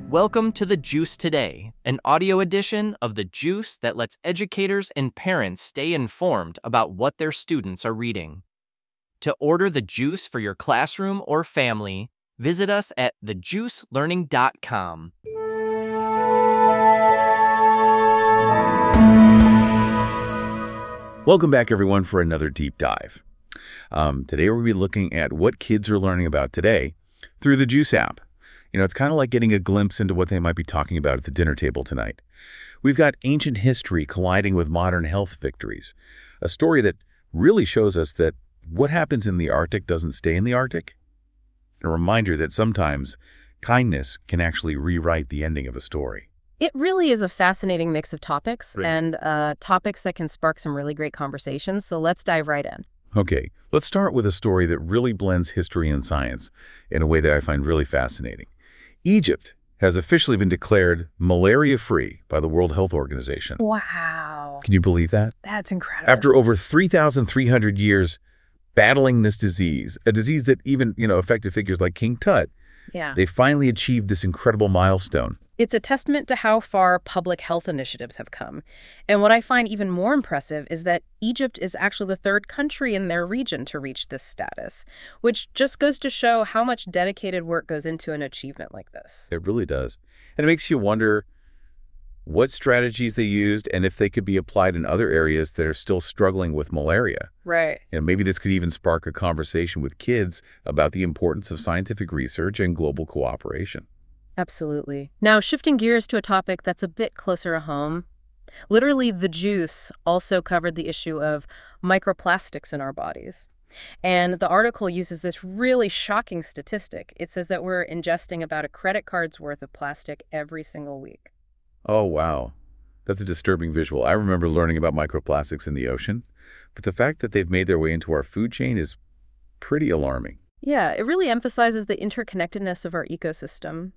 Welcome to The Juice Today, an audio edition of The Juice that lets educators and parents stay informed about what their students are reading. To order The Juice for your classroom or family, visit us at thejuicelearning.com. Welcome back, everyone, for another deep dive. Today we'll be looking at what kids are learning about today through the Juice app. It's kind of like getting a glimpse into what they might be talking about at the dinner table tonight. We've got ancient history colliding with modern health victories, a story that really shows us that what happens in the Arctic doesn't stay in the Arctic. A reminder that sometimes kindness can actually rewrite the ending of a story. It really is a fascinating mix of topics and topics that can spark some really great conversations, so let's dive right in. Okay, let's start with a story that really blends history and science in a way that I find really fascinating. Egypt has officially been declared malaria-free by the World Health Organization. Wow. Can you believe that? That's incredible. After over 3,300 years battling this disease, a disease that even, affected figures like King Tut, they finally achieved this incredible milestone. It's a testament to how far public health initiatives have come. And what I find even more impressive is that Egypt is actually the third country in their region to reach this status, which just goes to show how much dedicated work goes into an achievement like this. It really does. And it makes you wonder what strategies they used and if they could be applied in other areas that are still struggling with malaria. Right. Maybe this could even spark a conversation with kids about the importance of scientific research and global cooperation. Absolutely. Now, shifting gears to a topic that's a bit closer to home. Literally, The Juice also covered the issue of microplastics in our bodies. And the article uses this really shocking statistic. It says that we're ingesting about a credit card's worth of plastic every single week. Oh, wow. That's a disturbing visual. I remember learning about microplastics in the ocean, but the fact that they've made their way into our food chain is pretty alarming. Yeah, it really emphasizes the interconnectedness of our ecosystem,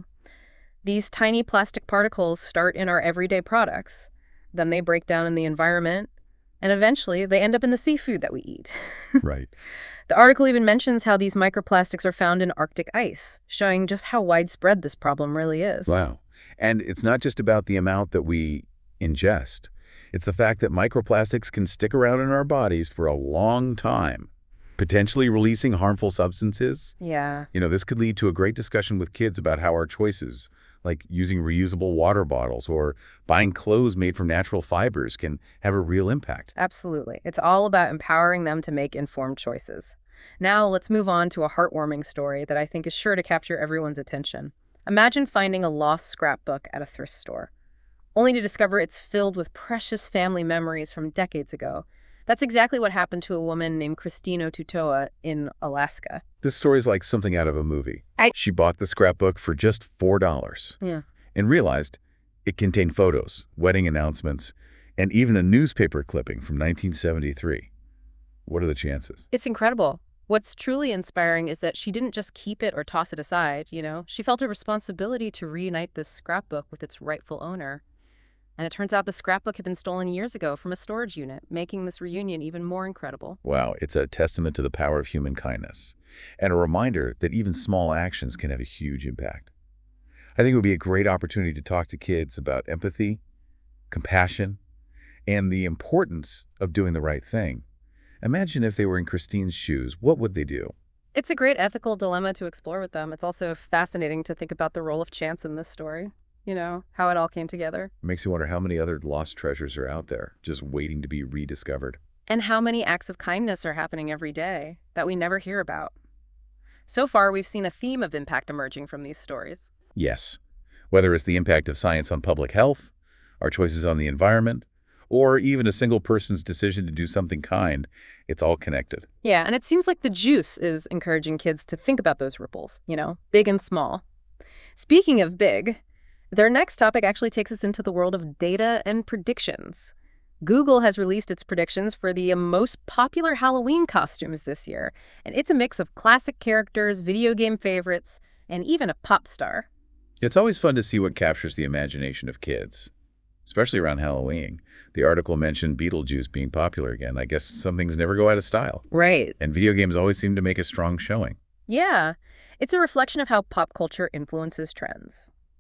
These tiny plastic particles start in our everyday products, then they break down in the environment, and eventually they end up in the seafood that we eat. Right. The article even mentions how these microplastics are found in Arctic ice, showing just how widespread this problem really is. Wow. And it's not just about the amount that we ingest. It's the fact that microplastics can stick around in our bodies for a long time, potentially releasing harmful substances. Yeah. This could lead to a great discussion with kids about how our choices, like using reusable water bottles or buying clothes made from natural fibers, can have a real impact. Absolutely. It's all about empowering them to make informed choices. Now, let's move on to a heartwarming story that I think is sure to capture everyone's attention. Imagine finding a lost scrapbook at a thrift store, only to discover it's filled with precious family memories from decades ago. That's exactly what happened to a woman named Christina Tutoa in Alaska. This story is like something out of a movie. She bought the scrapbook for just $4 and realized it contained photos, wedding announcements, and even a newspaper clipping from 1973. What are the chances? It's incredible. What's truly inspiring is that she didn't just keep it or toss it aside, She felt a responsibility to reunite this scrapbook with its rightful owner. And it turns out the scrapbook had been stolen years ago from a storage unit, making this reunion even more incredible. Wow, it's a testament to the power of human kindness and a reminder that even small actions can have a huge impact. I think it would be a great opportunity to talk to kids about empathy, compassion, and the importance of doing the right thing. Imagine if they were in Christine's shoes. What would they do? It's a great ethical dilemma to explore with them. It's also fascinating to think about the role of chance in this story. How it all came together. It makes you wonder how many other lost treasures are out there just waiting to be rediscovered. And how many acts of kindness are happening every day that we never hear about. So far, we've seen a theme of impact emerging from these stories. Yes. Whether it's the impact of science on public health, our choices on the environment, or even a single person's decision to do something kind, it's all connected. Yeah, and it seems like The Juice is encouraging kids to think about those ripples, big and small. Speaking of big, their next topic actually takes us into the world of data and predictions. Google has released its predictions for the most popular Halloween costumes this year, and it's a mix of classic characters, video game favorites, and even a pop star. It's always fun to see what captures the imagination of kids, especially around Halloween. The article mentioned Beetlejuice being popular again. I guess some things never go out of style. Right. And video games always seem to make a strong showing. Yeah. It's a reflection of how pop culture influences trends.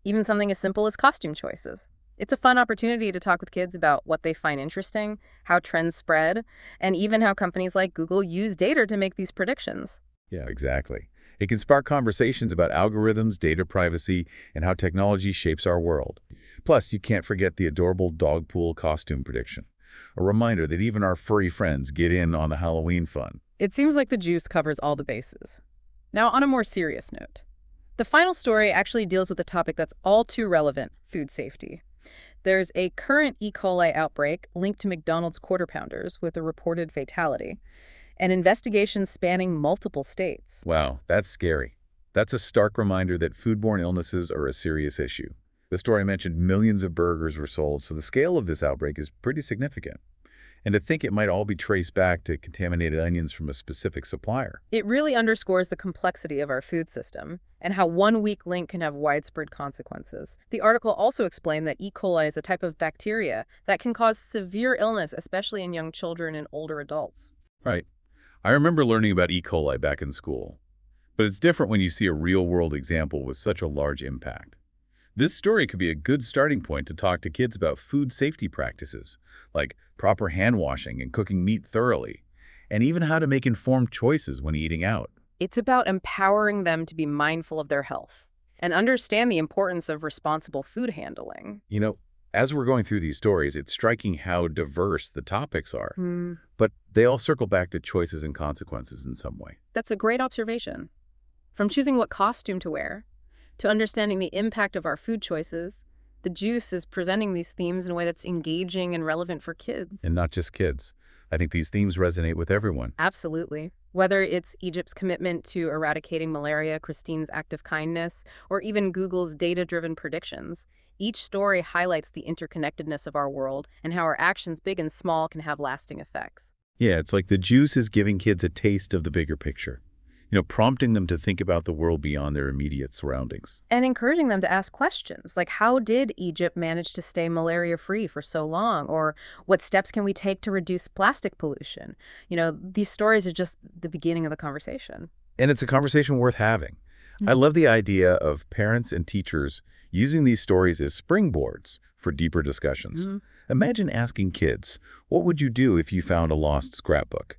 even something as simple as costume choices. It's a fun opportunity to talk with kids about what they find interesting, how trends spread, and even how companies like Google use data to make these predictions. Yeah, exactly. It can spark conversations about algorithms, data privacy, and how technology shapes our world. Plus, you can't forget the adorable dog pool costume prediction. A reminder that even our furry friends get in on the Halloween fun. It seems like the juice covers all the bases. Now, on a more serious note, the final story actually deals with a topic that's all too relevant: food safety. There's a current E. coli outbreak linked to McDonald's Quarter Pounders with a reported fatality, an investigation spanning multiple states. Wow, that's scary. That's a stark reminder that foodborne illnesses are a serious issue. The story mentioned millions of burgers were sold, so the scale of this outbreak is pretty significant. And to think it might all be traced back to contaminated onions from a specific supplier. It really underscores the complexity of our food system and how one weak link can have widespread consequences. The article also explained that E. coli is a type of bacteria that can cause severe illness, especially in young children and older adults. Right. I remember learning about E. coli back in school. But it's different when you see a real-world example with such a large impact. This story could be a good starting point to talk to kids about food safety practices, like proper hand washing and cooking meat thoroughly, and even how to make informed choices when eating out. It's about empowering them to be mindful of their health and understand the importance of responsible food handling. You know, as we're going through these stories, it's striking how diverse the topics are, but they all circle back to choices and consequences in some way. That's a great observation. From choosing what costume to wear to understanding the impact of our food choices, the juice is presenting these themes in a way that's engaging and relevant for kids. And not just kids. I think these themes resonate with everyone. Absolutely. Whether it's Egypt's commitment to eradicating malaria, Christine's act of kindness, or even Google's data-driven predictions, each story highlights the interconnectedness of our world and how our actions, big and small, can have lasting effects. Yeah, it's like the juice is giving kids a taste of the bigger picture. Prompting them to think about the world beyond their immediate surroundings. And encouraging them to ask questions, like how did Egypt manage to stay malaria-free for so long? Or what steps can we take to reduce plastic pollution? These stories are just the beginning of the conversation. And it's a conversation worth having. I love the idea of parents and teachers using these stories as springboards for deeper discussions. Imagine asking kids, what would you do if you found a lost scrapbook?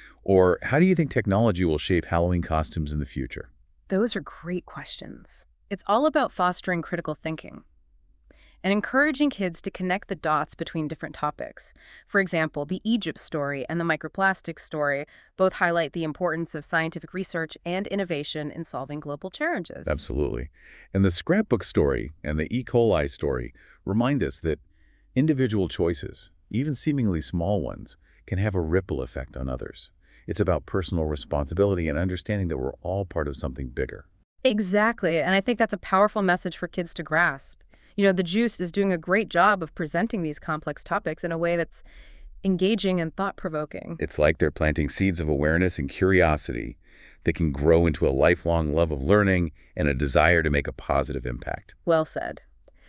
Or how do you think technology will shape Halloween costumes in the future? Those are great questions. It's all about fostering critical thinking and encouraging kids to connect the dots between different topics. For example, the Egypt story and the microplastics story both highlight the importance of scientific research and innovation in solving global challenges. Absolutely. And the scrapbook story and the E. coli story remind us that individual choices, even seemingly small ones, can have a ripple effect on others. It's about personal responsibility and understanding that we're all part of something bigger. Exactly, and I think that's a powerful message for kids to grasp. The Juice is doing a great job of presenting these complex topics in a way that's engaging and thought-provoking. It's like they're planting seeds of awareness and curiosity that can grow into a lifelong love of learning and a desire to make a positive impact. Well said.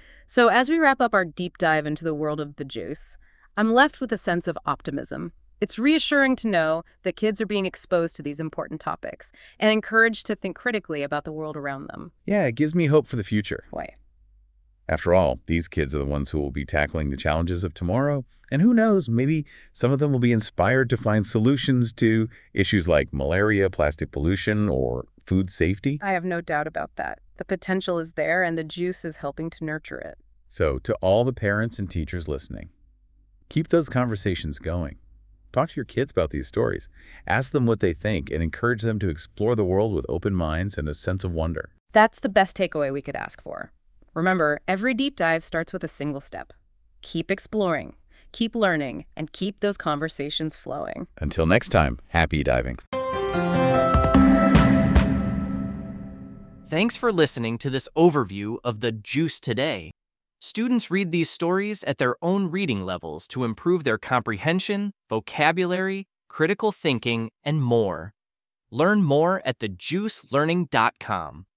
So as we wrap up our deep dive into the world of The Juice, I'm left with a sense of optimism. It's reassuring to know that kids are being exposed to these important topics and encouraged to think critically about the world around them. Yeah, it gives me hope for the future. Why? After all, these kids are the ones who will be tackling the challenges of tomorrow. And who knows, maybe some of them will be inspired to find solutions to issues like malaria, plastic pollution, or food safety. I have no doubt about that. The potential is there, and The Juice is helping to nurture it. So, to all the parents and teachers listening, keep those conversations going. Talk to your kids about these stories. Ask them what they think and encourage them to explore the world with open minds and a sense of wonder. That's the best takeaway we could ask for. Remember, every deep dive starts with a single step. Keep exploring, keep learning, and keep those conversations flowing. Until next time, happy diving. Thanks for listening to this overview of The Juice Today. Students read these stories at their own reading levels to improve their comprehension, vocabulary, critical thinking, and more. Learn more at thejuicelearning.com.